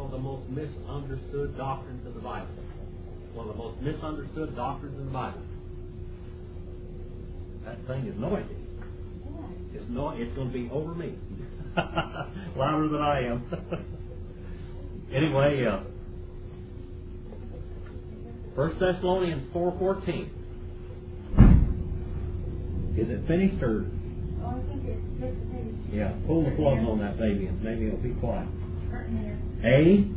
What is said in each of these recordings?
one of the most misunderstood doctrines in the Bible. One of the most misunderstood doctrines in the Bible. That thing is noisy. It's going to be over me. Louder than I am. Anyway, 1 Thessalonians 4:14. Is it finished or? Oh, I think it's just finished. Yeah, pull the plug on that baby and maybe it'll be quiet. A.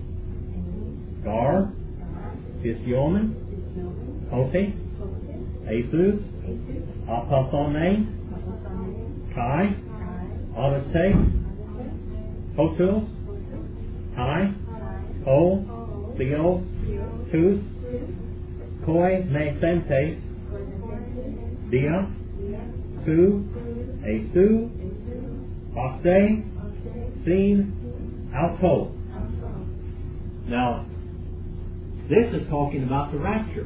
Gar. Pisciomen. Hote. Jesus. Apophone. Kai. Augustate. Hotus. Tai. Ho. Theo. Tus. Koi. Nesentes. Dia. Su. Asu. Oste. Sin. Alto. Now, this is talking about the rapture.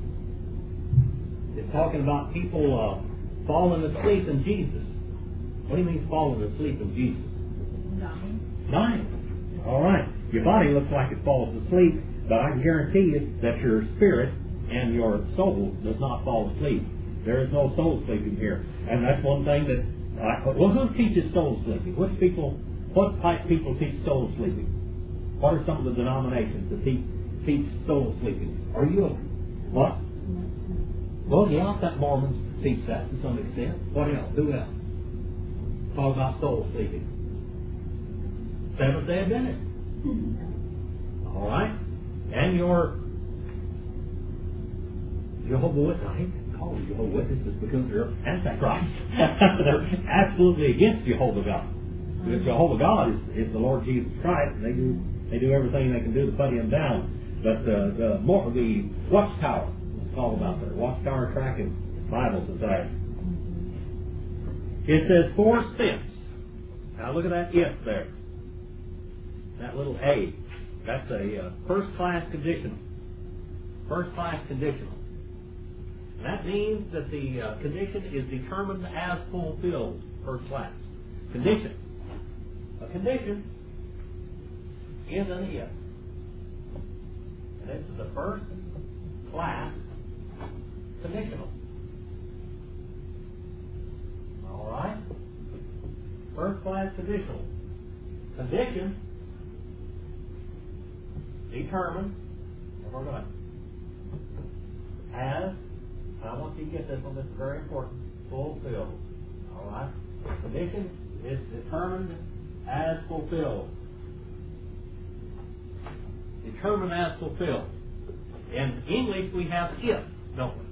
It's talking about people falling asleep in Jesus. What do you mean falling asleep in Jesus? Dying. All right. Your body looks like it falls asleep, but I can guarantee you that your spirit and your soul does not fall asleep. There is no soul sleeping here. And that's one thing that... well, who teaches soul sleeping? What type of people teach soul sleeping? What are some of the denominations that teach soul sleeping? Are you a... What? Well, yeah, that Mormons teach that to some extent. What else? Who else? Talk about soul sleeping. Seventh-day Adventist. All right. And your Jehovah's Witnesses. I hate to call them Jehovah's Witnesses because they're Antichrist. They're absolutely against Jehovah God. Because Jehovah God is the Lord Jesus Christ, and they do everything they can do to put him down. But the Watchtower, it's all about their Watchtower Tracking Bible Society. It says 4 cents. Now look at that if there. That little A. That's a first-class conditional. First-class conditional. That means that the condition is determined as fulfilled. First class. Condition. A condition is an if. And this is a first class conditional. All right? First class conditional. Condition determined, and we're going as, I want you to get this one, this is very important, fulfilled. All right? Condition is determined as fulfilled. Determined as fulfilled. In English we have if, don't we?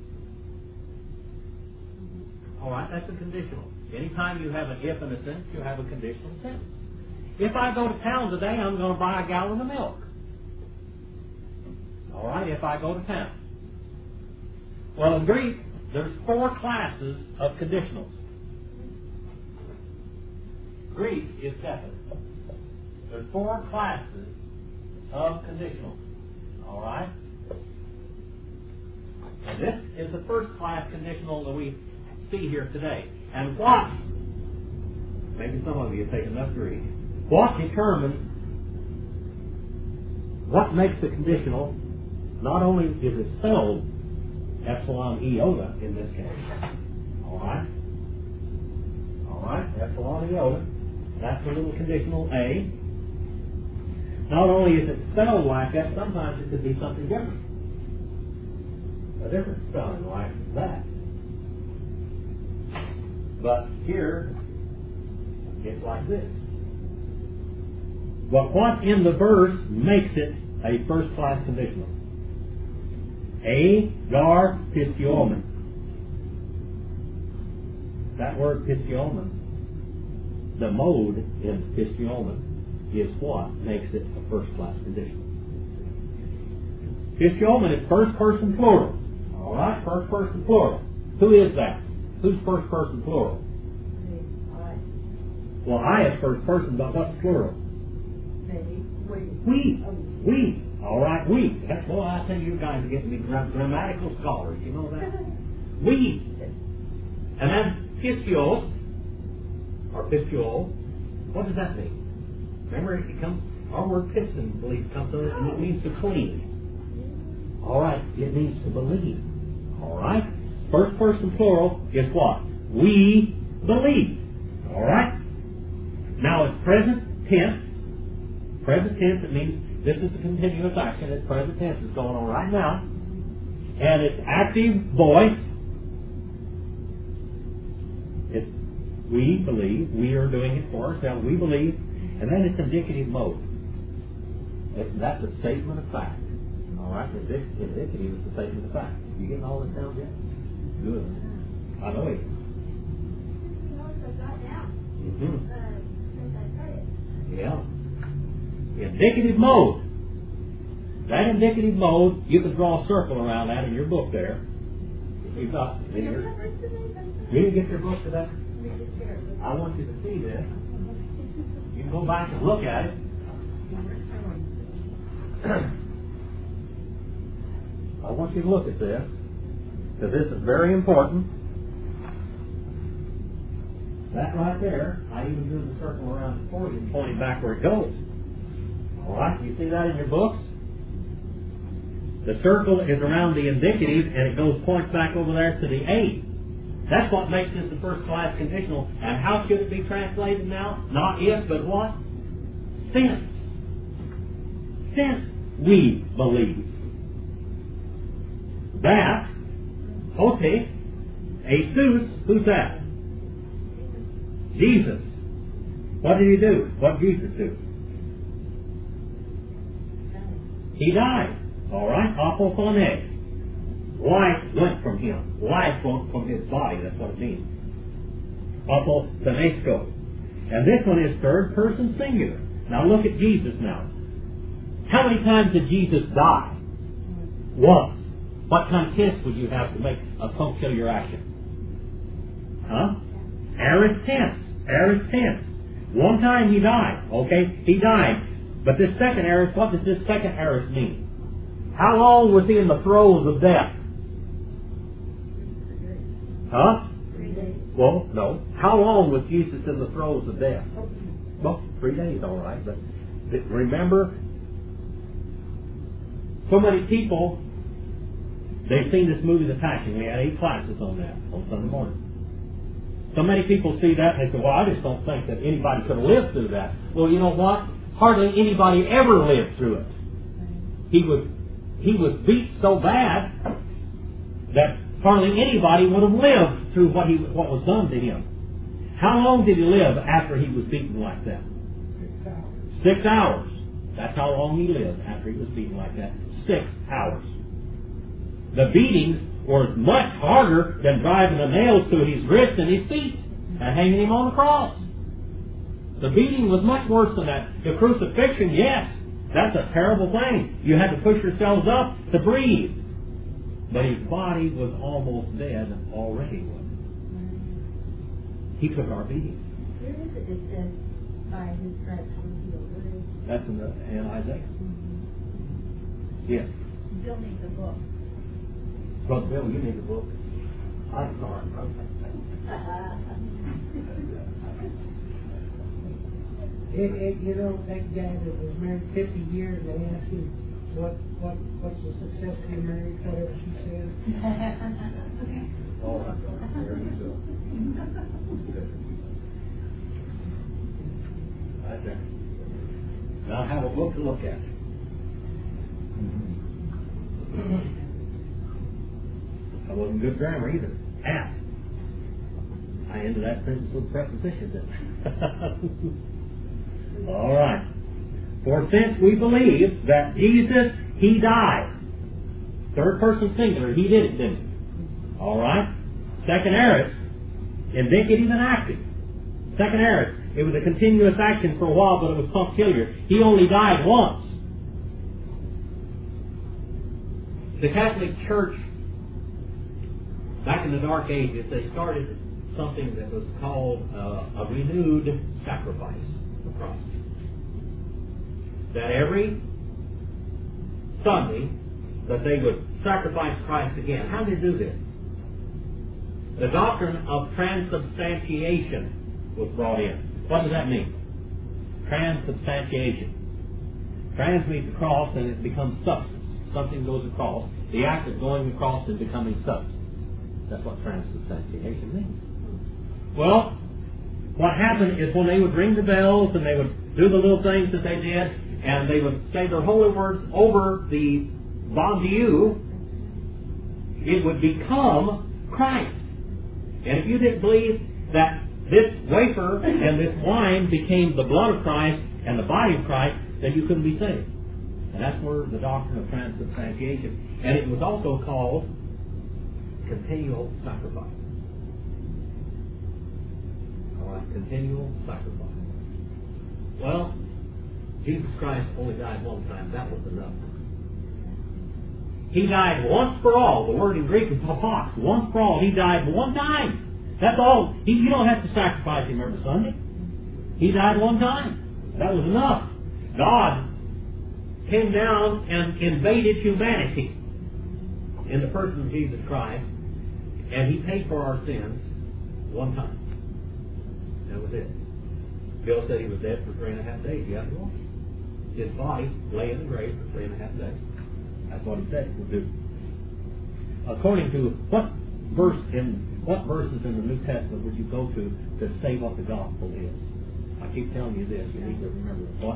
All right, that's a conditional. Anytime you have an if in a sentence, you have a conditional sentence. If I go to town today, I'm going to buy a gallon of milk. All right, if I go to town. Well, in Greek, there's 4 classes of conditionals. Greek is definite. There's 4 classes of conditionals. All right? And this is the first class conditional that we see here today. And what, maybe some of you have taken enough Greek, what determines, what makes the conditional, not only is it spelled epsilon iota in this case. All right? All right, epsilon iota. That's the little conditional A. Not only is it spelled like that, sometimes it could be something different. A different spelling like that. But here, it's like this. But what in the verse makes it a first-class conditional? Gar Pisciomen. That word Pisciomen, the mode in Pisciomen, is what makes it a first-class conditional. Pisciomen is first-person plural. All right, first-person plural. Who is that? Who's first-person plural? Well, I is first-person, but what's plural? We. We. All right, we. That's why I tell you guys to get me grammatical scholars. You know that? We. And then piscios, or pisciol, what does that mean? Remember, it comes Our word piston, believe, comes from it, and it means to clean. All right, it means to believe. All right? First person plural is what? We believe. All right? Now it's present tense. Present tense, it means this is a continuous action. It's present tense. It's going on right now. And it's active voice. It's we believe. We are doing it for ourselves. We believe. And then it's indicative mode. That's a statement of fact. All right? Indicative is the statement of fact. You getting all this down yet? Good. I know it. Mm-hmm. Yeah. Indicative mode. That indicative mode, you can draw a circle around that in your book there. You've got in your, you didn't get your book today? I want you to see this. You can go back and look at it. I want you to look at this, because this is very important. That right there, I even drew the circle around it for you and pointed back where it goes. All right, you see that in your books? The circle is around the indicative, and it points back over there to the A. That's what makes this the first class conditional. And how should it be translated now? Not if, but what? Since. Since we believe. That, okay, Jesus, who's that? Jesus. What did he do? What did Jesus do? He died. All right? Apophone. Life went from him. Life went from his body. That's what it means. Apophonesco. And this one is third person singular. Now look at Jesus now. How many times did Jesus die? Once. What kind of tense would you have to make a punctiliar action? Huh? Aorist tense. Aorist tense. One time he died. Okay? He died. But this second aorist, what does this second aorist mean? How long was he in the throes of death? Huh? 3 days. Well, no. How long was Jesus in the throes of death? Well, 3 days, all right. But remember, so many people, they've seen this movie, The Passion. We had 8 classes on that on Sunday morning. So many people see that and they say, well, I just don't think that anybody could have lived through that. Well, you know what? Hardly anybody ever lived through it. He was beat so bad that hardly anybody would have lived through what was done to him. How long did he live after he was beaten like that? 6 hours. That's how long he lived after he was beaten like that. 6 hours. The beatings were much harder than driving the nails through his wrists and his feet and hanging him on the cross. The beating was much worse than that. The crucifixion, yes, that's a terrible thing. You had to push yourselves up to breathe. But his body was almost dead already. He took our beating. Where is it that says, by his stripes we're healed? That's in Isaiah. Yes. Bill needs a book. Brother Bill, you need a book. I'm sorry, brother. You know, that guy that was married 50 years, they asked him, what's the success of your marriage, whatever she said. All right, there you go. Right there. Now have a book to look at. That wasn't good grammar either. Ask. I ended that sentence with preposition, didn't I? All right. For since we believe that Jesus, He died. Third person singular, He did it, didn't He? All right. Second aorist, indicative and active. Second aorist, it was a continuous action for a while, but it was punctiliar. He only died once. The Catholic Church, back in the Dark Ages, they started something that was called a renewed sacrifice of Christ. That every Sunday, that they would sacrifice Christ again. How did they do this? The doctrine of transubstantiation was brought in. What does that mean? Transubstantiation. Trans means across, and it becomes substance. Something goes across. The act of going across and becoming substance. That's what transubstantiation means. Well, what happened is when they would ring the bells and they would do the little things that they did, and they would say their holy words over the Bon Dieu, it would become Christ. And if you didn't believe that this wafer and this wine became the blood of Christ and the body of Christ, then you couldn't be saved. And that's where the doctrine of transubstantiation. And it was also called continual sacrifice. All right, continual sacrifice. Well, Jesus Christ only died one time. That was enough. He died once for all. The word in Greek is papos. Once for all. He died one time. That's all. You don't have to sacrifice him every Sunday. He died one time. That was enough. God came down and invaded humanity in the person of Jesus Christ, and He paid for our sins one time. That was it. Bill said He was dead for 3.5 days. You have to watch. His body lay in the grave for 3.5 days. That's what He said He would do. According to what verses in the New Testament would you go to say what the gospel is? I keep telling you this. You need to remember what?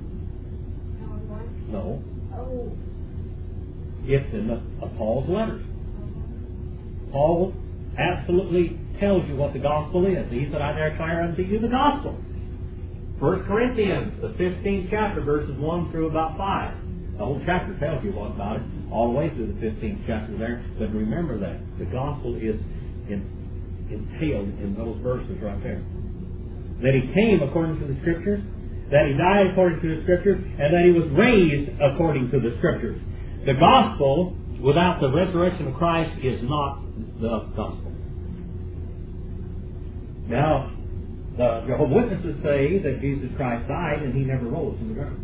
No. Oh. It's in Paul's letters. Paul absolutely tells you what the gospel is. He said, I declare unto you the gospel. 1 Corinthians, the 15th chapter, verses 1 through about 5. The whole chapter tells you what about it, all the way through the 15th chapter there. But remember that. The gospel is entailed in those verses right there. That He came according to the Scriptures, that He died according to the Scriptures, and that He was raised according to the Scriptures. The gospel, without the resurrection of Christ, is not the gospel. Now, the Jehovah's Witnesses say that Jesus Christ died and He never rose from the ground.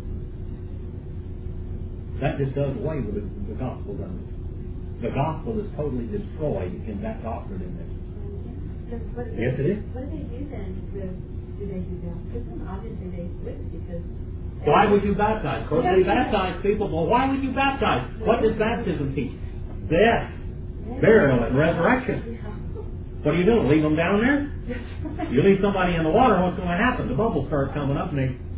That just does away with the gospel, doesn't it? The gospel is totally destroyed in that doctrine in there. Yes, it is. What do they do then? Do they do baptism? Obviously they wouldn't, because... Why would you baptize? Of course, they baptize people. Well, why would you baptize? What does baptism teach? Death, burial, and resurrection. What are you doing? Leave them down there? You leave somebody in the water, what's going to happen? The bubbles start coming up and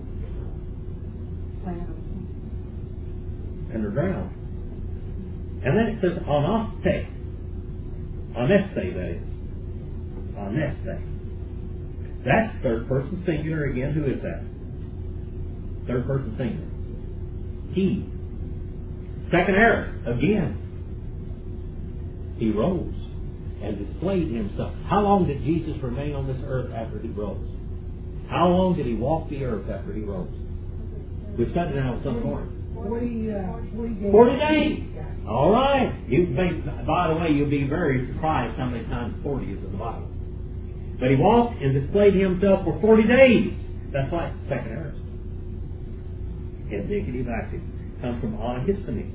they're drowned. And then it says, aneste. Aneste, that is. Aneste. That's third person singular again. Who is that? Third person singular. He. Second aorist. Again. He rose and displayed Himself. How long did Jesus remain on this earth after He rose? How long did He walk the earth after He rose? We studied that this morning. 40 days. 40 days. All right. By the way, you'll be very surprised how many times 40 is in the Bible. But He walked and displayed Himself for 40 days. That's why it's the second aorist. Indicative active. Comes from anahistemi.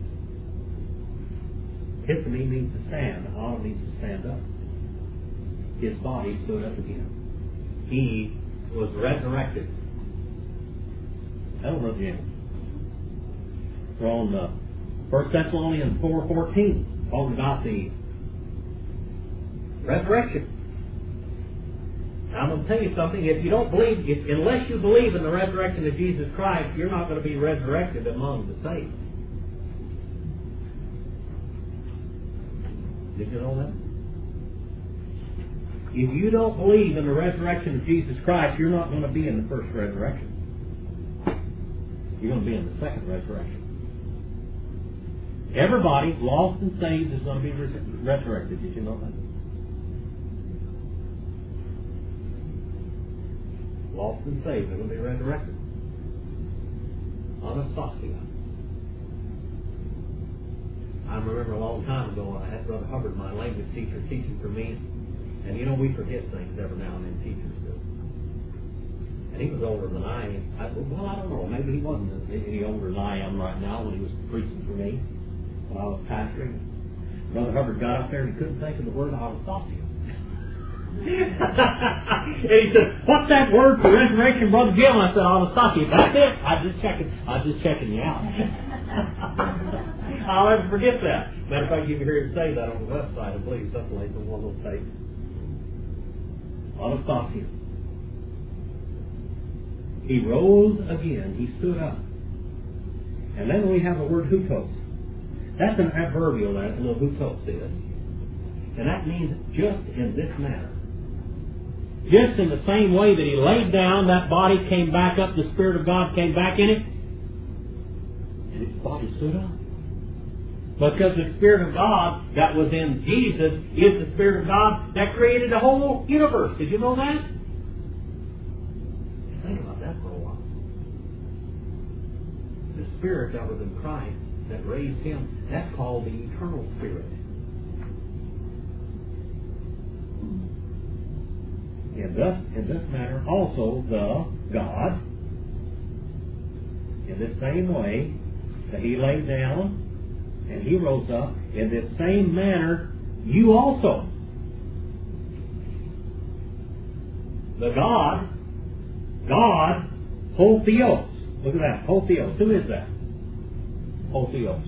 Histemi means to stand. Ana means to stand up. His body stood up again. He was resurrected. Over again. We're on 1 Thessalonians 4:14, talking about the resurrection. Now, I'm going to tell you something. If you don't believe, unless you believe in the resurrection of Jesus Christ, you're not going to be resurrected among the saints. Did you know that? If you don't believe in the resurrection of Jesus Christ, you're not going to be in the first resurrection. You're going to be in the second resurrection. Everybody, lost and saved, is going to be resurrected. Did you know that? Lost and saved are going to be resurrected. Anastasia. I remember a long time ago I had Brother Hubbard, my language teacher, teaching for me. And you know, we forget things every now and then, teachers do. And he was older than I don't know, maybe he wasn't any older than I am right now when he was preaching for me, when I was pastoring. Brother Hubbard got up there and he couldn't think of the word Anastasia. And he said, what's that word for resurrection, Brother Jim? I said, autostocky. That's it. I was just checking you out. I'll never forget that. Matter of fact, you can hear him say that on the website, I believe, something like that, one of those tapes. Autostocky. He rose again. He stood up. And then we have the word hutos. That's an adverbial, that little hutos is. And that means just in this manner. Just in the same way that he laid down, that body came back up, the Spirit of God came back in it, and his body stood up. Because the Spirit of God that was in Jesus is the Spirit of God that created the whole universe. Did you know that? Think about that for a while. The Spirit that was in Christ that raised Him, that's called the eternal Spirit. In this manner also the God, in the same way that He laid down and He rose up, in this same manner you also. The God, Hotheos. Look at that, Hotheos. Who is that? Hotheos.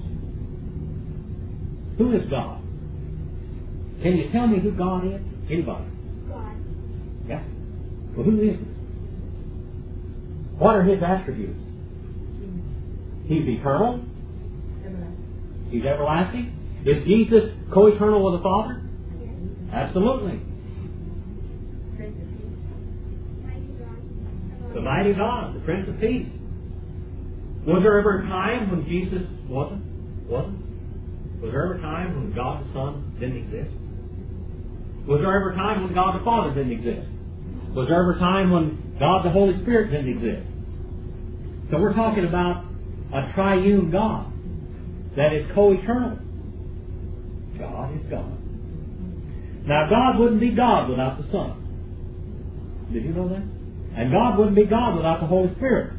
Who is God? Can you tell me who God is? Anybody? God. Yeah. Well, who is He? What are His attributes? He's eternal. Everlasting. He's everlasting. Is Jesus co-eternal with the Father? Yes. Absolutely. Prince of Peace. Mighty God. The mighty God, the Prince of Peace. Was there ever a time when Jesus wasn't? Was there ever a time when God the Son didn't exist? Was there ever a time when God the Father didn't exist? Was there ever a time when God the Holy Spirit didn't exist? So we're talking about a triune God that is co-eternal. God is God. Now God wouldn't be God without the Son. Did you know that? And God wouldn't be God without the Holy Spirit.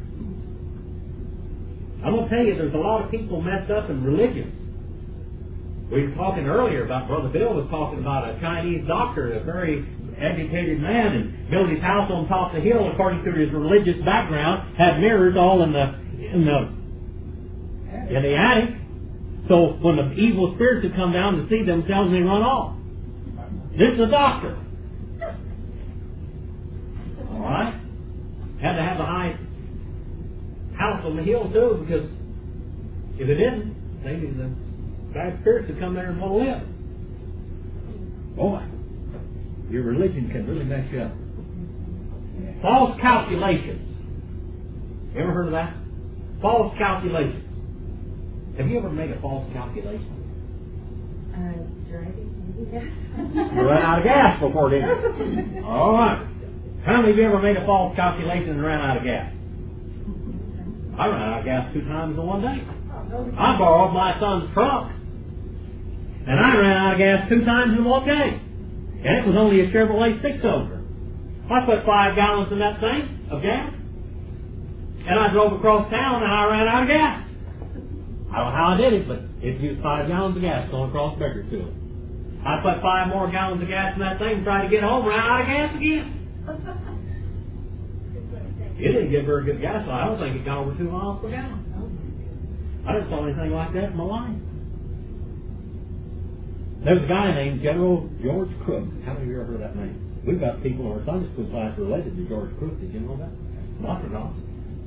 I'm going to tell you, there's a lot of people messed up in religion. We were talking earlier about, Brother Bill was talking about a Chinese doctor, a very educated man, and built his house on top of the hill according to his religious background, had mirrors all in the attic. So when the evil spirits would come down to see themselves, they run off. This is a doctor. Alright? Had to have the highest house on the hill too, because if it didn't, maybe the bad spirits would come there and want to live. Boy, your religion can really mess you up. False calculations. You ever heard of that? False calculations. Have you ever made a false calculation? Driving, maybe, yes. You ran out of gas before, didn't you? All right. How many of you ever made a false calculation and ran out of gas? I ran out of gas 2 times in one day. I borrowed my son's truck, and I ran out of gas 2 times in one day. And it was only a Chevrolet 6-cylinder. I put 5 gallons in that thing of gas, and I drove across town, and I ran out of gas. I don't know how I did it, but it used 5 gallons of gas going across Bakersfield. I put 5 more gallons of gas in that thing, tried to get home, ran out of gas again. It didn't get very good gas. I don't think it got over 2 miles per gallon. I didn't saw anything like that in my life. There's a guy named General George Crook. How many of you ever heard that name? We've got people in our Sunday school class related to George Crook. Did you know that? Lots of dogs.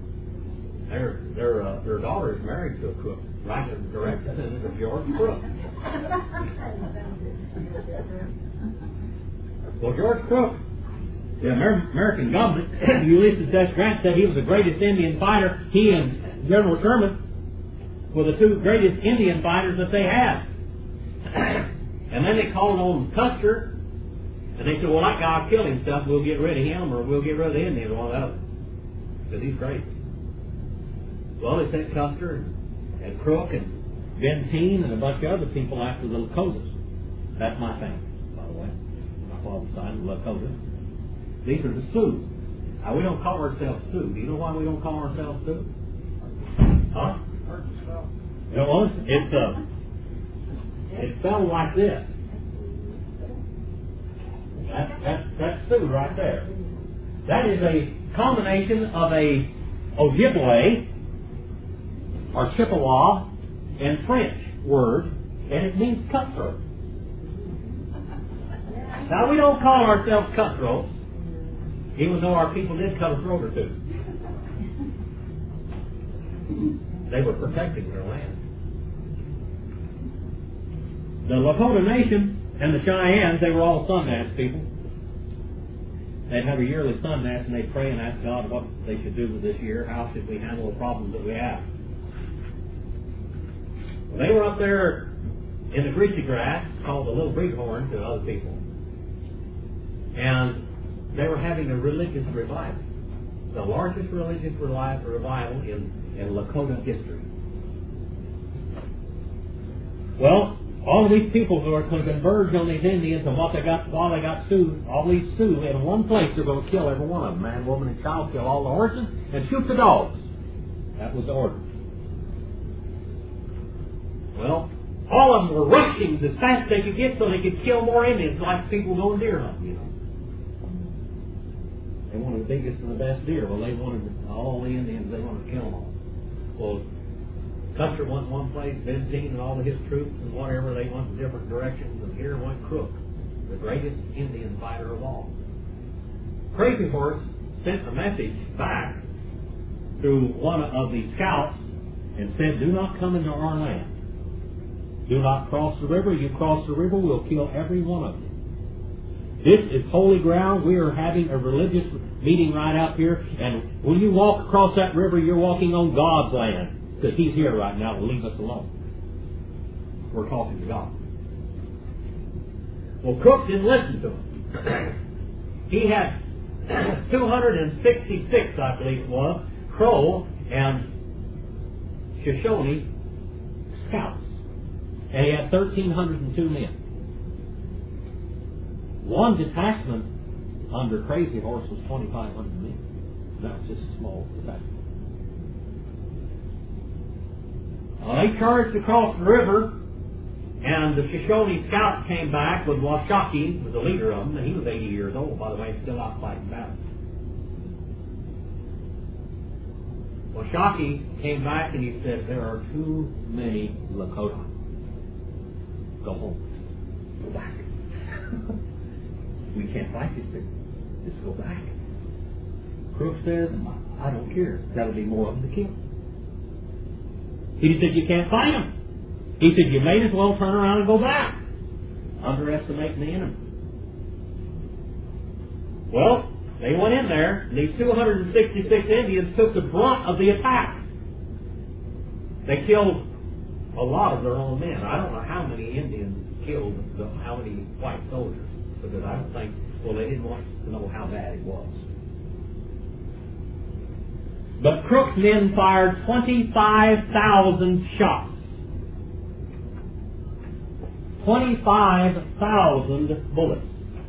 Their daughter is married to a crook. Right, a direct descendant of George Crook. Well, George Crook, the American government, Ulysses S. Grant said he was the greatest Indian fighter. He and General Sherman were the 2 greatest Indian fighters that they had. And then they called on Custer, and they said, well, that guy killed himself, we'll get rid of him, or we'll get rid of the Indians, or one or the other. Because he's great. Well, they sent Custer and Crook and Benteen and a bunch of other people after the Lakotas. That's my family, by the way. My father's side, the Lakotas. These are the Sioux. Now, we don't call ourselves Sioux. Do you know why we don't call ourselves Sioux? Huh? No, it's spelled like this. That's Sioux right there. That is a combination of a Ojibwe or Chippewa and French word, and it means cutthroat. Now, we don't call ourselves cutthroats, even though our people did cut a throat or two. They were protecting their land. The Lakota Nation and the Cheyennes, they were all Sundance people. They'd have a yearly Sundance and they'd pray and ask God what they should do with this year. How should we handle the problems that we have? Well, they were up there in the greasy grass, called the Little Bighorn to other people. And they were having a religious revival. The largest religious revival in Lakota history. Well, all of these people who are going to converge on these Indians and while they got Sioux, all these Sioux in one place, they're going to kill every one of them. Man, woman, and child, kill all the horses and shoot the dogs. That was the order. Well, all of them were rushing as fast as they could get so they could kill more Indians, like people going deer hunting, you know. They wanted the biggest and the best deer. Well, they wanted all the Indians, they wanted to kill them all. Well, Custer went one place, Benteen and all of his troops and whatever, they went in different directions, and here went Crook, the greatest Indian fighter of all. Crazy Horse sent a message back to one of the scouts and said, do not come into our land. Do not cross the river. You cross the river, we'll kill every one of you. This is holy ground. We are having a religious meeting right out here, and when you walk across that river, you're walking on God's land. Because He's here right now to leave us alone. We're talking to God. Well, Crook didn't listen to him. He had 266, I believe it was, Crow and Shoshone scouts. And he had 1,302 men. One detachment under Crazy Horse was 2,500 men. That was just a small detachment. They charged across the river, and the Shoshone scouts came back with Washakie, was the leader of them, and he was 80 years old, by the way, still out fighting battle. Washakie came back and he said, there are too many Lakota. Go home. Go back. We can't fight these people. Just go back. Crook says, I don't care. That'll be more of them to kill. He said, you can't fight them. He said, you may as well turn around and go back. Underestimating the enemy. Well, they went in there, and these 266 Indians took the brunt of the attack. They killed a lot of their own men. I don't know how many Indians killed how many white soldiers, because I don't think, well, they didn't want to know how bad it was. But Crook's men fired 25,000 shots. 25,000 bullets.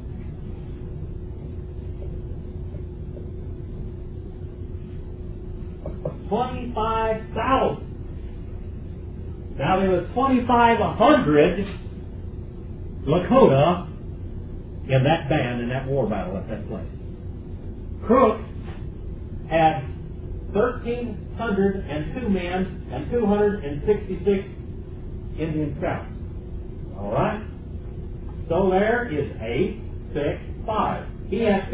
Now there was 2,500 Lakota in that band in that war battle at that place. Crook had 1,302 men and 266 Indian scouts. All right? So there is 8, 6, 5. He had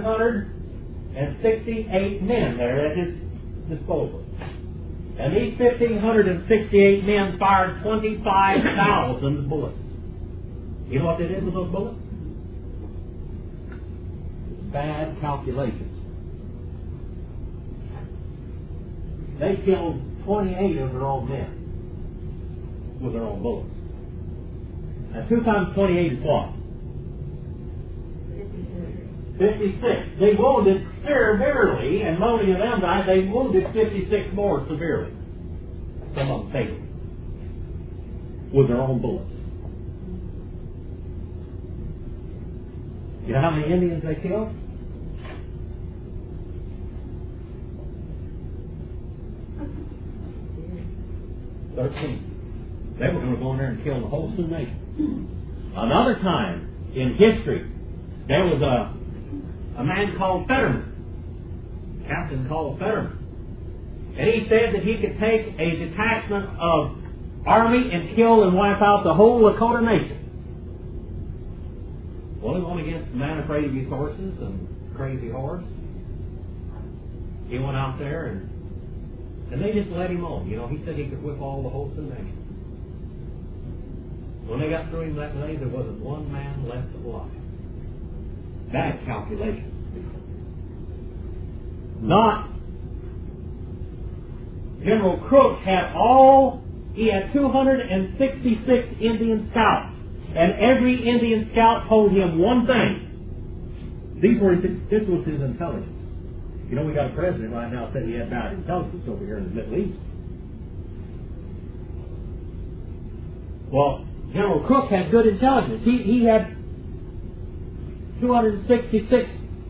1,568 men there at his disposal. And these 1,568 men fired 25,000 bullets. You know what they did with those bullets? Bad calculations. They killed 28 of their own men with their own bullets. Now 2 times 28 is what? 56. They wounded severely, and not only of them died, they wounded 56 more severely. Some of them fatally. With their own bullets. You know how many Indians they killed? 13. They were going to go in there and kill the whole Sioux Nation. Another time in history, There was a man called Fetterman, captain called Fetterman. And he said that he could take a detachment of army and kill and wipe out the whole Lakota nation. Well, he went against a man afraid of his horses and crazy horse. He went out there and they just let him on. You know, he said he could whip all the horses in the nation. When they got through him that day, there wasn't one man left alive. Bad calculation. Not General Crook had 266 Indian scouts, and every Indian scout told him one thing. This was his intelligence. You know, we got a president right now said he had bad intelligence over here in the Middle East. Well, General Crook had good intelligence. He had 266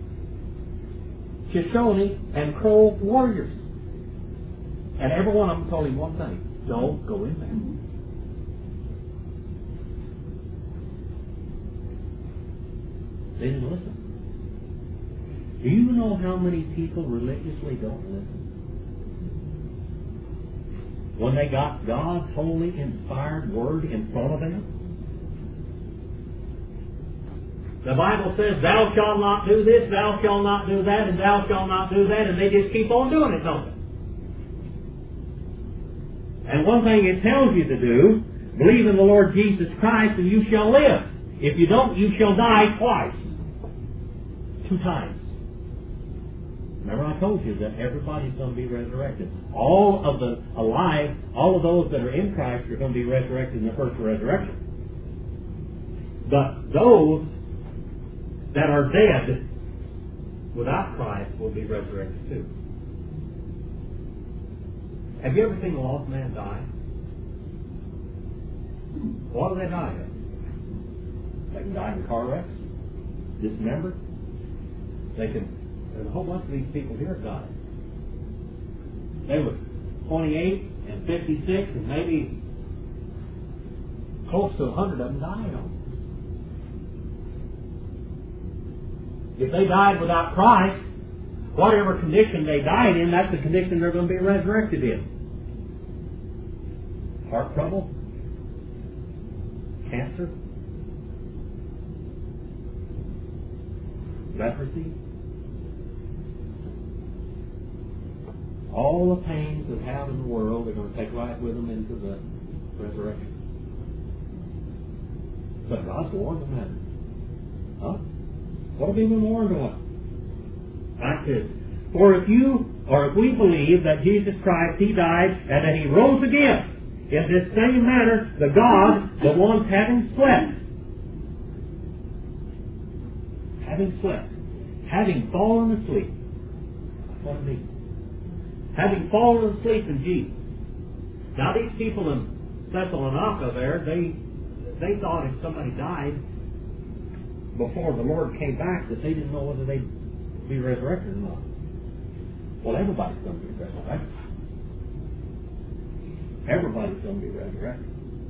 Shoshone and Crow warriors. And every one of them told him one thing: don't go in there. They didn't listen. Do you know how many people religiously don't listen? When they got God's holy, inspired Word in front of them? The Bible says, thou shalt not do this, thou shalt not do that, and thou shalt not do that, and they just keep on doing it, don't they? And one thing it tells you to do, believe in the Lord Jesus Christ and you shall live. If you don't, you shall die twice. 2 times. Remember I told you that everybody's going to be resurrected. All of the alive, all of those that are in Christ are going to be resurrected in the first resurrection. But those that are dead without Christ will be resurrected too. Have you ever seen a lost man die? What do they die of? They can die in car wrecks, dismembered. There's a whole bunch of these people here died. They were 28 and 56 and maybe close to 100 of them died on. If they died without Christ, whatever condition they died in, that's the condition they're going to be resurrected in. Heart trouble, cancer, leprosy, all the pains that have in the world, they're going to take right with them into the resurrection. But God's warned them that. Huh? What have we been warned of? Like this. For if we believe that Jesus Christ, He died and that He rose again, in this same manner, the God, the ones having slept, having fallen asleep. That's what it means. Having fallen asleep in Jesus. Now these people in Thessalonica there, they thought if somebody died before the Lord came back that they didn't know whether they'd be resurrected or not. Well, everybody's going to be resurrected. Everybody's going to be resurrected.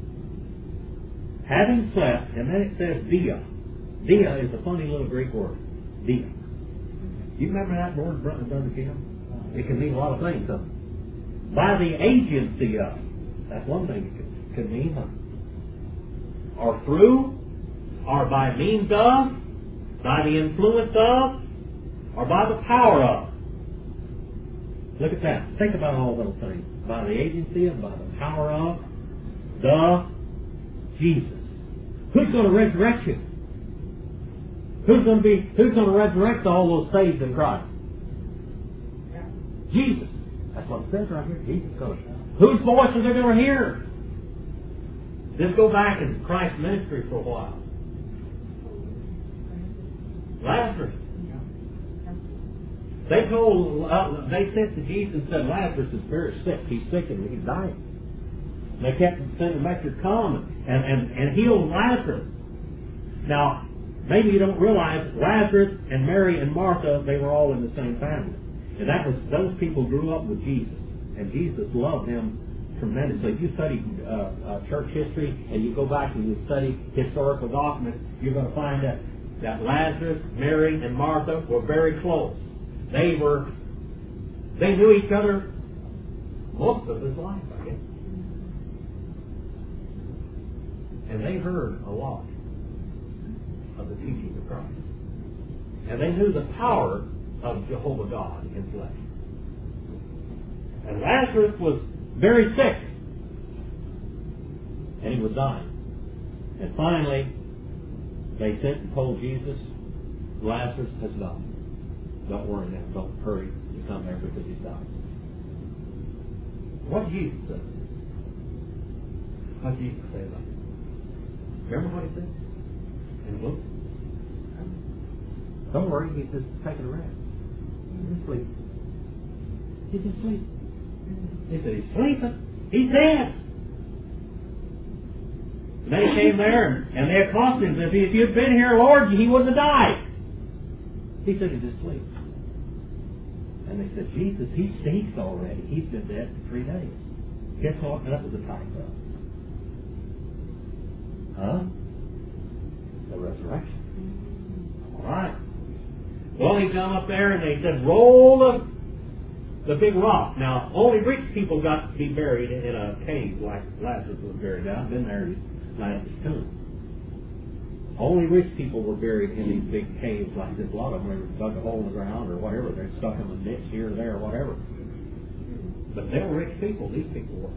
Having slept, and then it says dia. Dia is a funny little Greek word. Dia. You remember that word, Brother Kim? It can mean a lot of things. By the agency of, that's one thing it could mean. Or through, or by means of, by the influence of, or by the power of. Look at that. Think about all those things. By the agency of, by the power of, the Jesus. Who's going to resurrect you? Who's going to resurrect all those saved in Christ? Jesus. That's what it says right here. Jesus goes. Whose voice are they going to hear? Let's go back in Christ's ministry for a while. Lazarus. They sent to Jesus and said, Lazarus is very sick. He's sick and he's dying. And they kept sending a message, come and heal Lazarus. Now, maybe you don't realize Lazarus and Mary and Martha, they were all in the same family. And those people grew up with Jesus. And Jesus loved them tremendously. If you study church history and you go back and you study historical documents, you're going to find that that Lazarus, Mary, and Martha were very close. They knew each other most of his life, I guess. And they heard a lot of the teaching of Christ. And they knew the power of Jehovah God in flesh. And Lazarus was very sick. And he was dying. And finally, they sent and told Jesus, Lazarus has died. Don't worry now. Don't hurry to come there because he's died. What did Jesus say? What did Jesus say about it? Remember what he said? And look. Don't worry, he's just taking a rest. He's asleep. He's asleep. He said, he's sleeping. He's dead. And they came there and they accosted him and said, if you'd been here, Lord, he wouldn't have died. He said, he's asleep. And they said, Jesus, he stinks already. He's been dead for 3 days. Guess what? That was a type of. Huh? The resurrection. All right. Well, he come up there and they said, roll the big rock. Now, only rich people got to be buried in a cave like Lazarus was buried out. Been there in Lazarus' tomb. Only rich people were buried in these big caves like this. A lot of them were dug a hole in the ground or whatever. They're stuck in a ditch here or there or whatever. But they were rich people. These people were.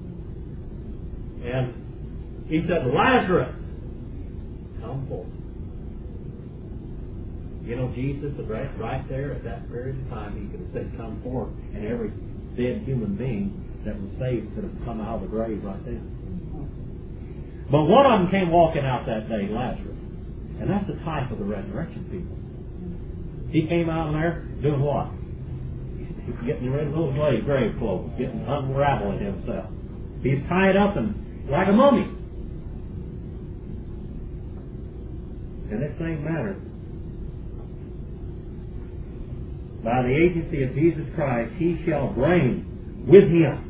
And he said, Lazarus, come forth. You know, Jesus, right there at that period of time, he could have said, come forth. And every dead human being that was saved could have come out of the grave right then. But one of them came walking out that day, Lazarus. And that's the type of the resurrection people. He came out of there doing what? Getting rid of those grave clothes, getting unraveling himself. He's tied up and like a mummy. In this same manner, by the agency of Jesus Christ, he shall bring with him.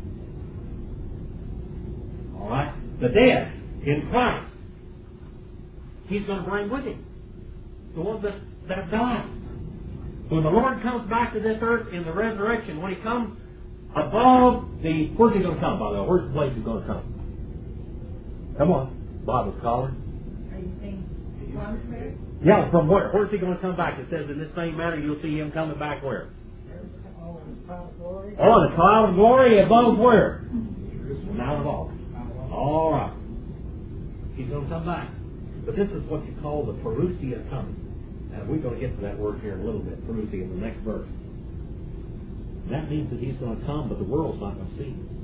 All right? The dead in Christ, he's going to bring with him. The ones that have died. When the Lord comes back to this earth in the resurrection, when he comes above the... Where's he going to come, by the way? Where's the place he's going to come? Come on. Bible's calling. Are you saying one prayer? Yeah, from where? Where's he going to come back? It says in this same manner you'll see him coming back where? Oh, in the cloud of glory. Oh, the cloud of glory above where? Mount of Olives. All right. He's going to come back. But this is what you call the parousia coming. And we're going to get to that word here in a little bit, parousia, in the next verse. That means that he's going to come, but the world's not going to see him.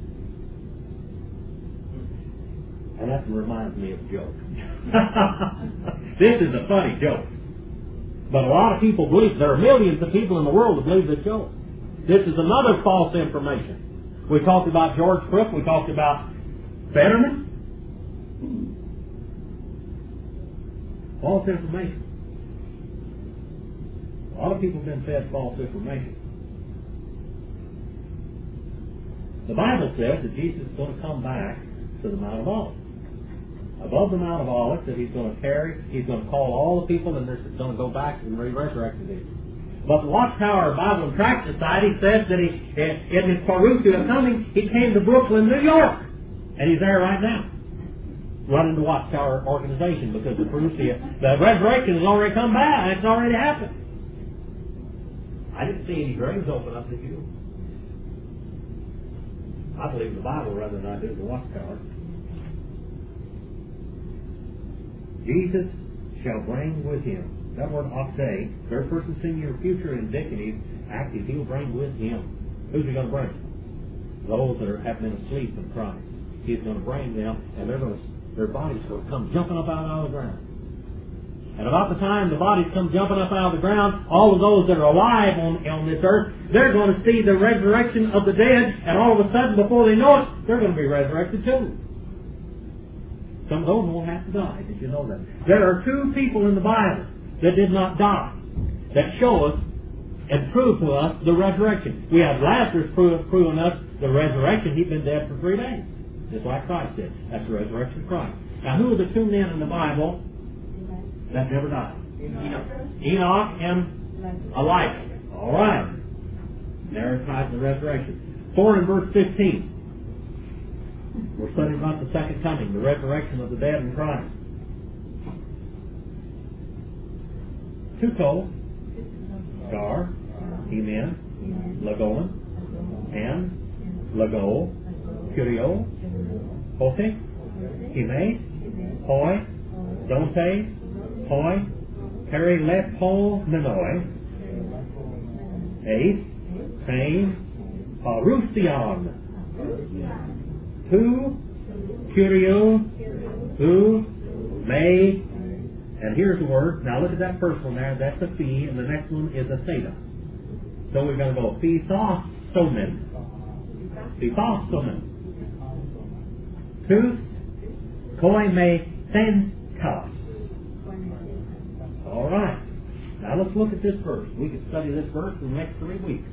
And that reminds me of a joke. This is a funny joke. But a lot of people believe, there are millions of people in the world that believe this joke. This is another false information. We talked about George Crook, we talked about Fetterman. False information. A lot of people have been fed false information. The Bible says that Jesus is going to come back to the Mount of Olives. Above the Mount of Olives, that he's going to he's going to call all the people, and they're going to go back and resurrect them. But the Watchtower Bible and Tract Society says that in his parousia coming, he came to Brooklyn, New York. And he's there right now, running the Watchtower organization, because the parousia, the resurrection has already come back. It's already happened. I didn't see any graves open up, did you? I believe the Bible rather than I do the Watchtower. Jesus shall bring with him. That word octe, third person singular, future, indicative, active. He'll bring with him. Who's he going to bring? Those that have been asleep in Christ. He's going to bring them, and their bodies will come jumping up out of the ground. And about the time the bodies come jumping up out of the ground, all of those that are alive on this earth, they're going to see the resurrection of the dead, and all of a sudden, before they know it, they're going to be resurrected too. Some of those won't have to die. Did you know that? There are two people in the Bible that did not die, that show us and prove to us the resurrection. We have Lazarus proving us the resurrection. He'd been dead for 3 days, just like Christ did. That's the resurrection of Christ. Now, who are the two men in the Bible that never died? Enoch and Elijah. All right. There is Christ and the resurrection. 4 and verse 15. We're studying about the second coming, the resurrection of the dead in Christ. Tuto, Gar, Amen, Lagoan, and Lago, Curio, Hote, Himes, Hoi, Donte, Hoi, Perilepo, Menoi, Ace, Pain, Parousion, Who, Curio, Who, May, and here's the word. Now look at that first one there. That's a phi, and the next one is a theta. So we're going to go Phithostomen. Phithostomen. Tus, Koime, Thentos. All right. Now let's look at this verse. We can study this verse in the next 3 weeks.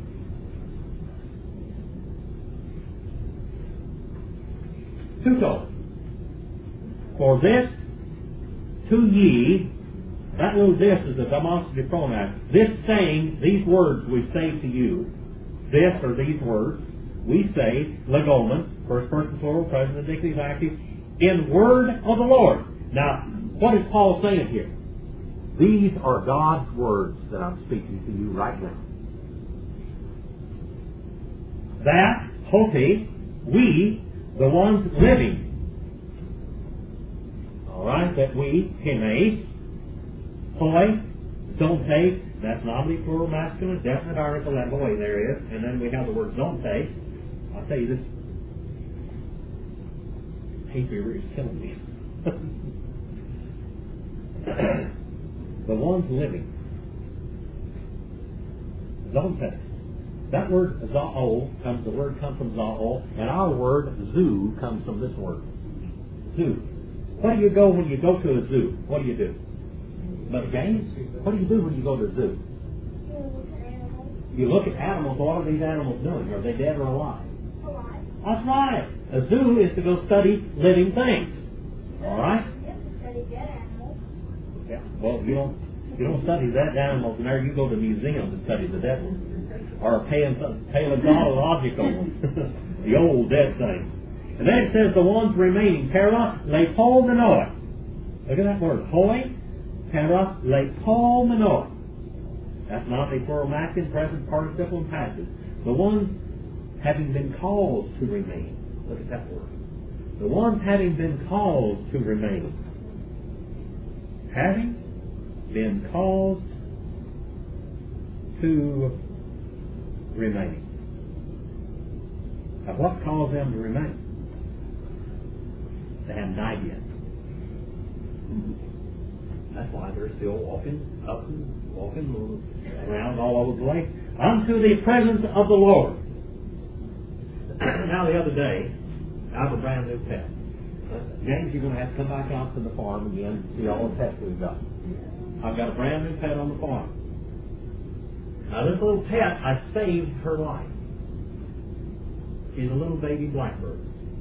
Tuto. For this, to ye, that little this is a demonstrative pronoun. This saying, these words we say to you, this or these words, we say, legomen, first person plural, present, indicative, active, in word of the Lord. Now, what is Paul saying here? These are God's words that I'm speaking to you right now. That, hote, we, the ones living. All right, that we, hime, hoi, zonte, that's nominative plural masculine, definite article, that hoi there is, and then we have the word zonte. I'll tell you this paper is killing me. The ones living. Zonte. That word zao comes, the word comes from zao, and our word zoo comes from this word. Zoo. What do you go when you go to a zoo? What do you do? But games? What do you do when you go to a zoo? You look at animals. What are these animals doing? Are they dead or alive? Alive. That's right. A zoo is to go study living things. All right? You have to study dead animals. Yeah. Well, you don't study dead animals in there. You go to museums and study the dead ones, or paleontological ones, the old dead things. And then it says the ones remaining, para lepo menoi. Look at that word, hoi, para lepo menoi. That's not a plural masculine, present participle, and passive. The ones having been called to remain. Look at that word. The ones having been called to remain. Having been called to remain. Now what caused them to remain? They haven't died yet. That's why they're still walking up and walking around all over the place. Unto the presence of the Lord. Now the other day, I have a brand new pet. James, you're going to have to come back out to the farm again and see all the pets we've got. I've got a brand new pet on the farm. Now this little pet, I saved her life. She's a little baby blackbird.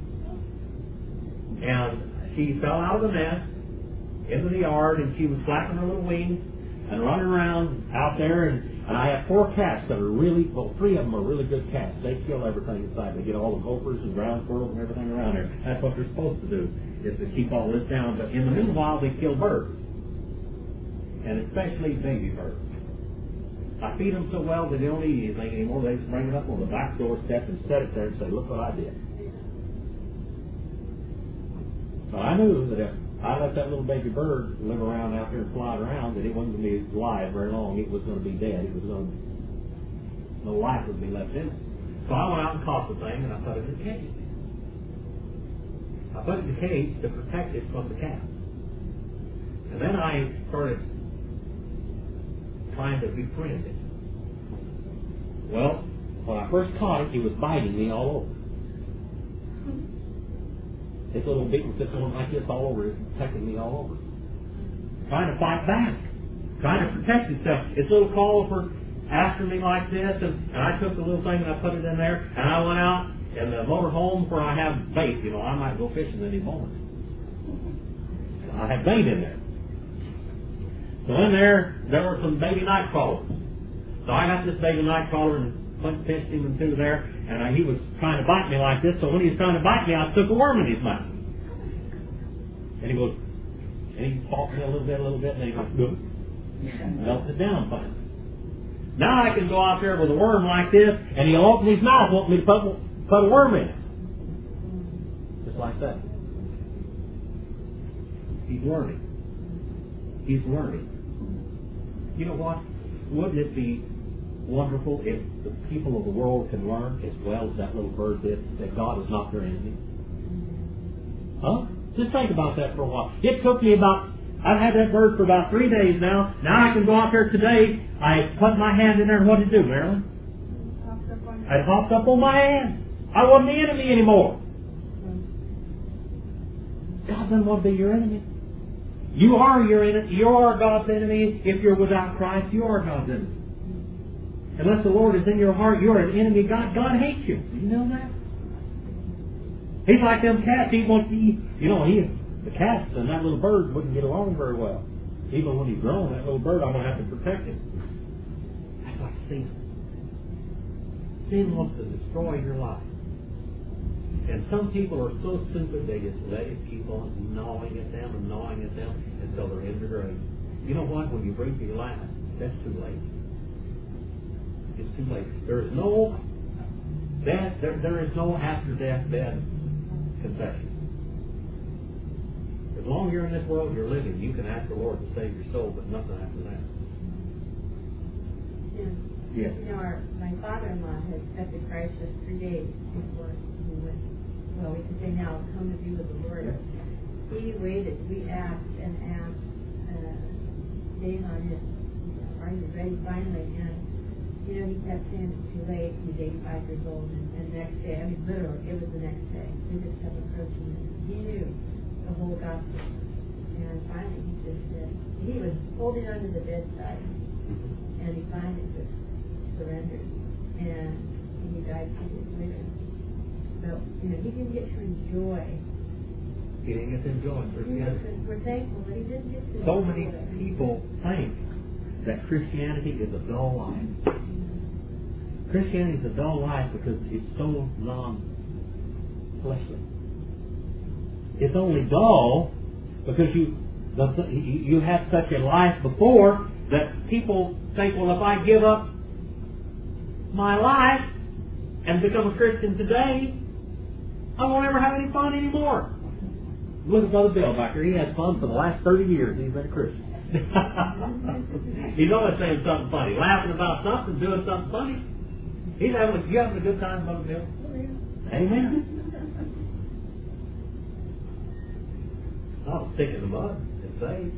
And she fell out of the nest into the yard, and she was flapping her little wings and running around out there. And I have 4 cats that are really, well, 3 of them are really good cats. They kill everything inside. They get all the gophers and ground squirrels and everything around there. That's what they're supposed to do, is to keep all this down. But in the meanwhile, they kill birds, and especially baby birds. I feed them so well that they don't eat anything anymore. They just bring it up on the back doorstep and set it there and say, look what I did. So I knew that if I let that little baby bird live around out there and fly around, that it wasn't going to be alive very long. It was going to be dead. It was going to, no life would be left in it. So I went out and caught the thing, and I put it in a cage. I put it in the cage to protect it from the cats. And then I started trying to befriend it. Well, when I first caught it, it was biting me all over. This little beak was just going like this all over it, protecting me all over. Trying to fight back. Trying to protect itself. Its little claws were after me like this, and I took the little thing and I put it in there, and I went out in the motor home where I have bait. You know, I might go fishing any moment. I had bait in there. So in there were some baby night crawlers. So I got this baby night crawler and pinched him in two there, and he was trying to bite me like this. So when he was trying to bite me, I stuck a worm in his mouth. And he goes, and he fought me a little bit, and then he goes, good. Melted down finally. Now I can go out there with a worm like this, and he'll open his mouth, want me to put a worm in it. Just like that. He's learning. He's learning. You know what? Wouldn't it be wonderful if the people of the world can learn as well as that little bird did that God is not their enemy? Huh? Just think about that for a while. It took me I've had that bird for about 3 days now. Now I can go out there today. I put my hand in there, and what did it do, Marilyn? It hopped up on my hand. I wasn't the enemy anymore. God doesn't want to be your enemy. You are your enemy. You are God's enemy. If you're without Christ, you are God's enemy. Unless the Lord is in your heart, you're an enemy. God hates you. Do you know that? He's like them cats. He wants to eat. The cats and that little bird wouldn't get along very well. Even when he's grown, that little bird, I'm going to have to protect him. That's like sin. Sin wants to destroy your life. And some people are so stupid, they just let it keep on gnawing at them until they're in the grave. You know what? When you breathe your last, that's too late. It's too late. There is no death. There is no after death bed confession. As long as you're in this world, you're living. You can ask the Lord to save your soul, but nothing after that. Yes. My father-in-law had accepted Christ just 3 days before he went. Well, we can say now, come to be with the Lord. Yeah. He waited. We asked days on him. Are you ready finally? And he kept saying it's too late. He's 85 years old, and the next day, literally, it was the next day. We just kept approaching him. He knew the whole gospel. And finally he just said, he was holding on to the bedside, and he finally just surrendered, and he died 2 days later. So, he didn't get to enjoy. He didn't get to enjoy Christianity. We're thankful, but he didn't get to So enjoy many people think that Christianity is a dull life. Christianity is a dull life because it's so non-fleshly. It's only dull because you had such a life before that people think, well, if I give up my life and become a Christian today, I won't ever have any fun anymore. Look at Brother Bill back there. He has fun for the last 30 years. He's been a Christian. He's always saying something funny, laughing about something, doing something funny. You having a good time, Brother Bill? Amen. Not stick in the mud and saved.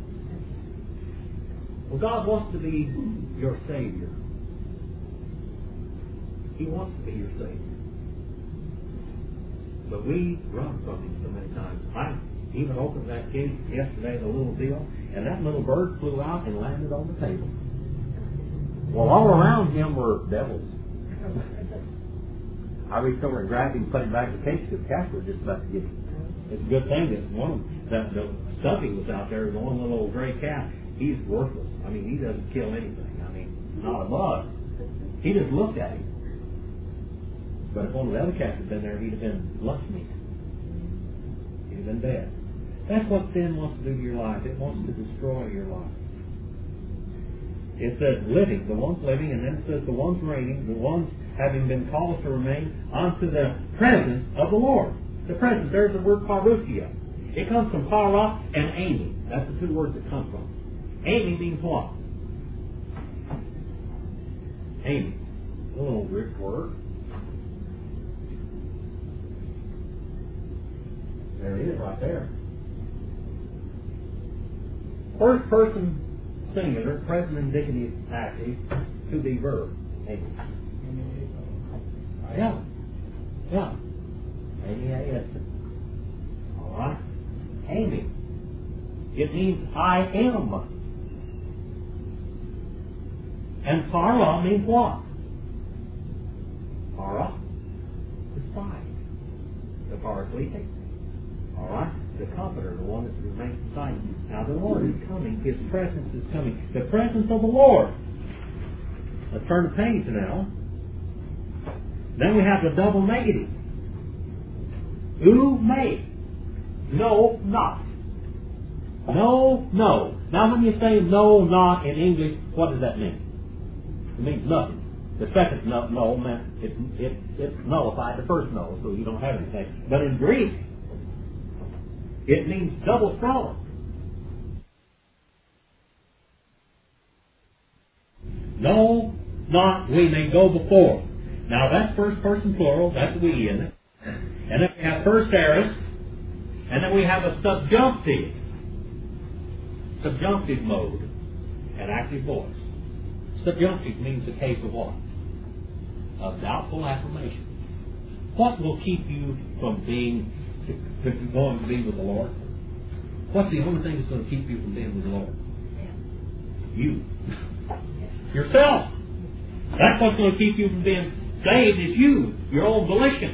Well, God wants to be your Savior. He wants to be your Savior. But we run from Him so many times. I even opened that case yesterday, the little deal, and that little bird flew out and landed on the table. Well, all around him were devils. I reached over and grabbed him and put him back in the case because Casper was just about to get him. It's a good thing that the Stuffy was out there, the one little old gray cat. He's worthless. He doesn't kill anything. Not a bug. He just looked at him. But if one of the other cats had been there, he'd have been lunch meat. He'd have been dead. That's what sin wants to do to your life. It wants to destroy your life. It says living, the ones living, and then it says the ones reigning, the ones having been called to remain unto the presence of the Lord. The presence, there's the word parousia. It comes from para and Amy. That's the two words it comes from. Amy means what? Amy. A little Greek word. There it is right there. First person singular, present indicative active, to be verb. Amy. Yeah. Yeah. A-M-I-S. All right. Amy. It means I am. And para means what? Para, the side. The paraclete. All right? The Comforter, the one that remains beside you. Now the Lord is coming. His presence is coming. The presence of the Lord. Let's turn the page now. Then we have the double negative. Who may? No, not. No, no. Now when you say no, not in English, what does that mean? It means nothing. The second no meant it nullified the first no, so you don't have anything. But in Greek, it means double strong. No, not, we may go before. Now that's first person plural, that's we in it. And then we have first aorist, and then we have a subjunctive mode, and active voice. Subjunctive means the case of what? Of doubtful affirmation. What will keep you from going to be with the Lord? What's the only thing that's going to keep you from being with the Lord? You. Yourself. That's what's going to keep you from being saved is you, your own volition.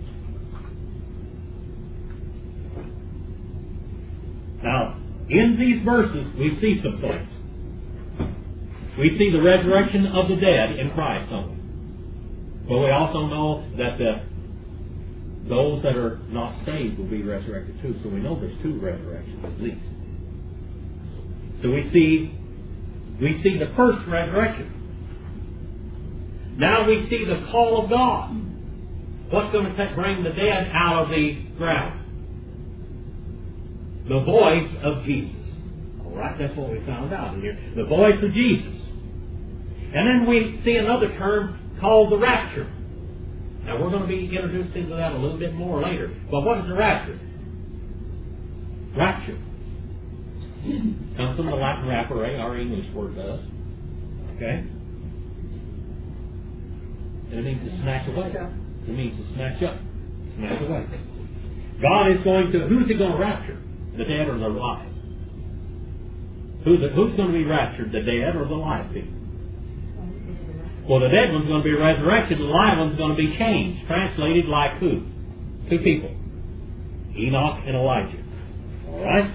Now, in these verses, we see some things. We see the resurrection of the dead in Christ, don't we? But we also know that those that are not saved will be resurrected too. So we know there's two resurrections at least. So we see the first resurrection. Now we see the call of God. What's going to bring the dead out of the ground? The voice of Jesus. All right, that's what we found out here. The voice of Jesus. And then we see another term called the rapture. Now we're going to be introduced into that a little bit more later. But what is the rapture? Rapture comes from the Latin rapere, our English word does. Okay? And it means to snatch away. It means to snatch up. Snatch away. God is going to, who's He going to rapture? The dead or the alive? Who's going to be raptured? The dead or the alive people? Well, the dead one's going to be resurrected. The alive one's going to be changed. Translated like who? Two people. Enoch and Elijah. All right?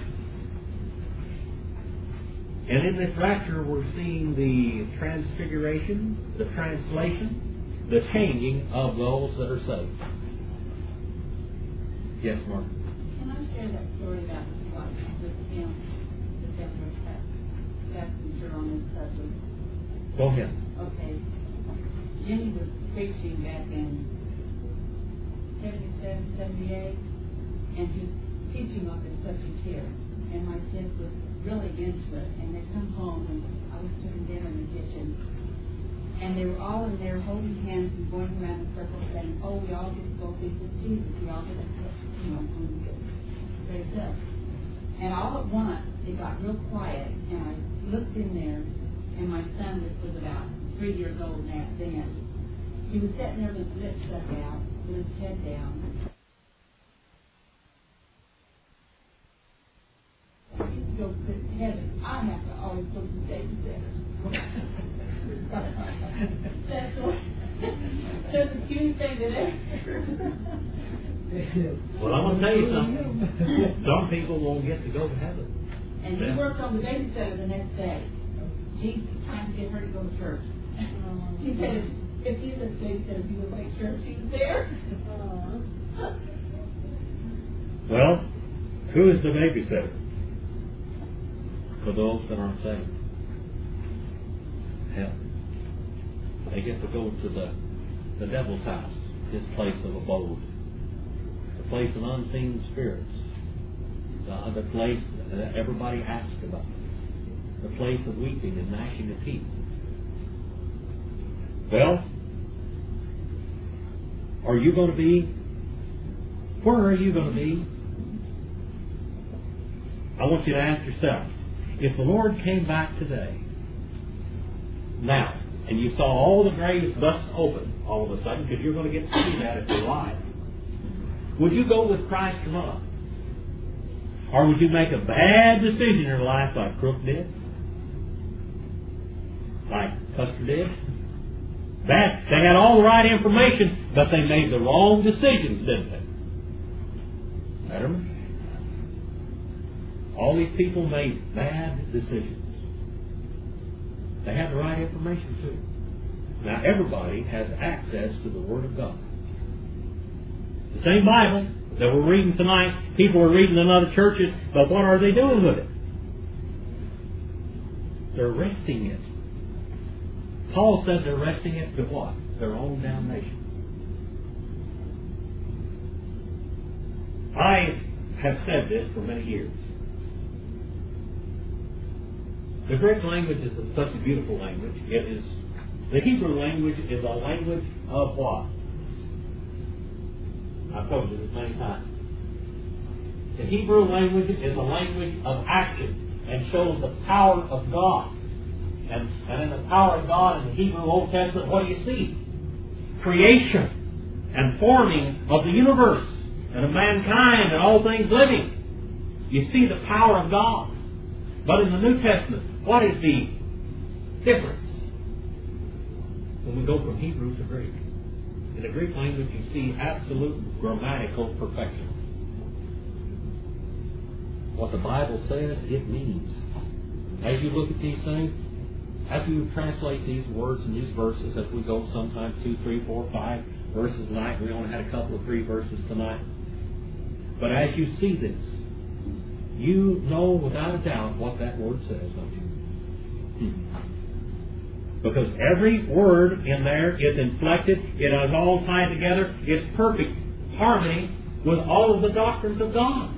And in this rapture, we're seeing the transfiguration, the translation, the changing of those that are saved. Yes, Mark? Can I share that story about his wife with him, the Denver passenger on his subject? Go ahead. Okay. Jimmy was preaching back in 77, 78, and he was teaching off his subject here. And my kids was really into it, and they come home, and I was cooking dinner in the kitchen, and they were all in there holding hands and going around in circles saying, oh, we all get to go visit Jesus. We all get to, raise up. And all at once, it got real quiet, and I looked in there, and my son, which was about 3 years old then, he was sitting there with his lips stuck out, with his head down. He'd go to heaven. I have to always go to the babysitter. That's the cutest thing that ever. Well, I'm going to tell you something. Some people won't get to go to heaven. And he worked on the babysitter the next day. He's trying to get her to go to church. He said if he was a babysitter, he would make sure she was there. Well, who is the babysitter? For those that aren't saved. Hell. They get to go to the devil's house, his place of abode. The place of unseen spirits. The place that everybody asks about. The place of weeping and gnashing of teeth. Well, are you going to be? Where are you going to be? I want you to ask yourself, if the Lord came back today, now, and you saw all the graves bust open all of a sudden, because you're going to get to see that if you're alive, would you go with Christ or not? Or would you make a bad decision in your life like Crook did? Like Custer did? That they had all the right information, but they made the wrong decisions, didn't they? Letterman? All these people made bad decisions. They had the right information too. Now everybody has access to the Word of God. The same Bible that we're reading tonight, people are reading in other churches, but what are they doing with it? They're resting it. Paul said they're resting it to what? Their own damnation. I have said this for many years. The Greek language is such a beautiful language. The Hebrew language is a language of what? I've told you this many times. The Hebrew language is a language of action and shows the power of God. And in the power of God in the Hebrew Old Testament, what do you see? Creation and forming of the universe and of mankind and all things living. You see the power of God. But in the New Testament, what is the difference when we go from Hebrew to Greek? In the Greek language, you see absolute grammatical perfection. What the Bible says, it means. As you look at these things, after you translate these words and these verses, as we go sometimes 2, 3, 4, 5 verses tonight, we only had a couple of 3 verses tonight. But as you see this, you know without a doubt what that word says, don't you? Because every word in there is inflected, it is all tied together, it's perfect harmony with all of the doctrines of God.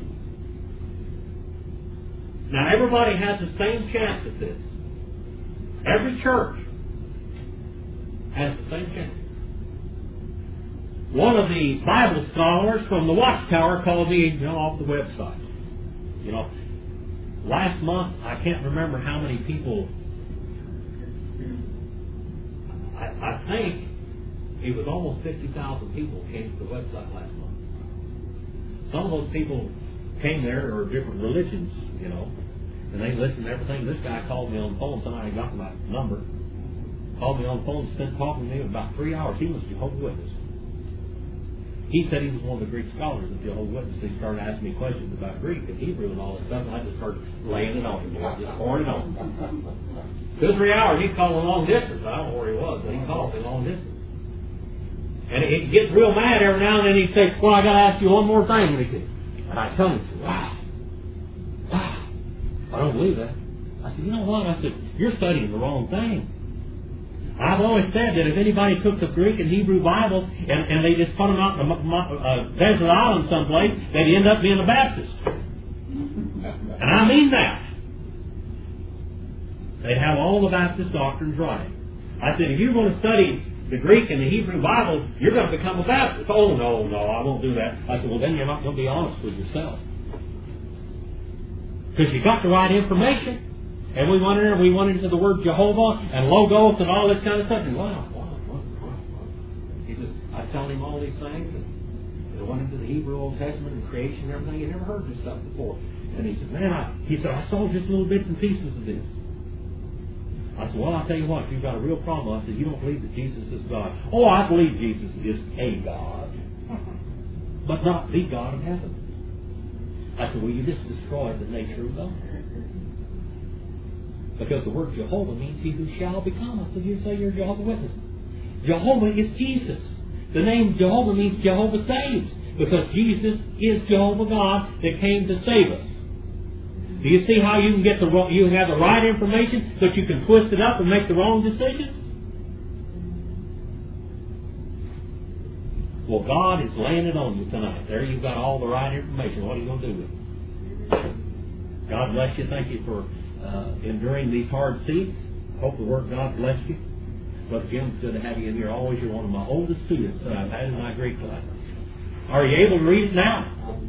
Now everybody has the same chance at this. Every church has the same chance. One of the Bible scholars from the Watchtower called me, off the website. Last month, I can't remember how many people. I think it was almost 50,000 people came to the website last month. Some of those people came there or different religions, and they listened to everything. This guy called me on the phone. Somebody got my number. Called me on the phone, spent talking to me about 3 hours. He was Jehovah's Witness. He said he was one of the Greek scholars of Jehovah's Witnesses. He started asking me questions about Greek and Hebrew and all that stuff, and I just started laying it on him, just pouring it on him. 2 or 3 hours, he's calling long distance. I don't know where he was, but he called me long distance. And he gets real mad every now and then. He'd say, "Well, I got to ask you one more thing." And I tell him, "Wow, I don't believe that." I said, "You know what?" I said, "You're studying the wrong thing. I've always said that if anybody took the Greek and Hebrew Bible and they just put them out in a desert island someplace, they'd end up being a Baptist. And I mean that. They'd have all the Baptist doctrines right. I said, if you're going to study the Greek and the Hebrew Bible, you're going to become a Baptist. Oh, no, I won't do that. I said, well, then you're not going to be honest with yourself. Because you got the right information. And we went into the word Jehovah and Logos and all this kind of stuff. And wow. He says, I was telling him all these things. And I went into the Hebrew Old Testament and creation and everything. He never heard this stuff before. And he said, I saw just little bits and pieces of this. I said, well, I'll tell you what, you've got a real problem. I said, you don't believe that Jesus is God. Oh, I believe Jesus is a God. But not the God of heaven. I said, well, you just destroyed the nature of God. Because the word Jehovah means he who shall become. I said, you say you're Jehovah's Witness. Jehovah is Jesus. The name Jehovah means Jehovah saves. Because Jesus is Jehovah God that came to save us. Do you see how you can get you have the right information, but you can twist it up and make the wrong decisions? Well, God is laying it on you tonight. There you've got all the right information. What are you going to do with it? God bless you. Thank you for enduring these hard seats. Hope the Word of God bless you. Brother Jim, it's good to have you in here. Always, you're one of my oldest students that I've had in my Greek class. Are you able to read it now?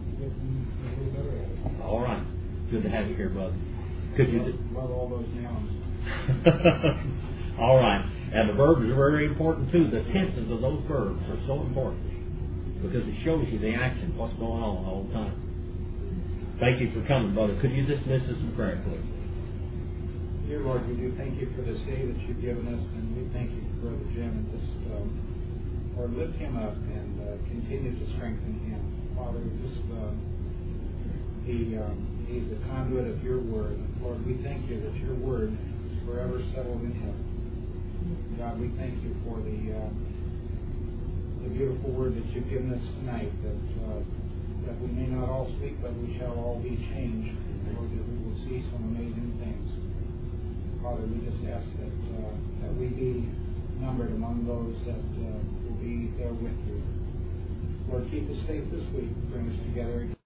All right. Good to have you here, brother. Could you love all those nouns. All right. And the verbs are very important too. The tenses of those verbs are so important because it shows you the action, what's going on all the time. Thank you for coming, brother. Could you dismiss us in prayer, please? Dear Lord, we do thank you for this day that you've given us, and we thank you for Brother Jim and just, Lord, lift him up and continue to strengthen him. Father, just He's the conduit of your word. And Lord, we thank you that your word is forever settled in heaven. God, we thank you for the beautiful word that you've given us tonight, that we may not all speak, but we shall all be changed. Lord, that we will see some amazing things. Father, we just ask that we be numbered among those that will be there with you. Lord, keep us safe this week. Bring us together again.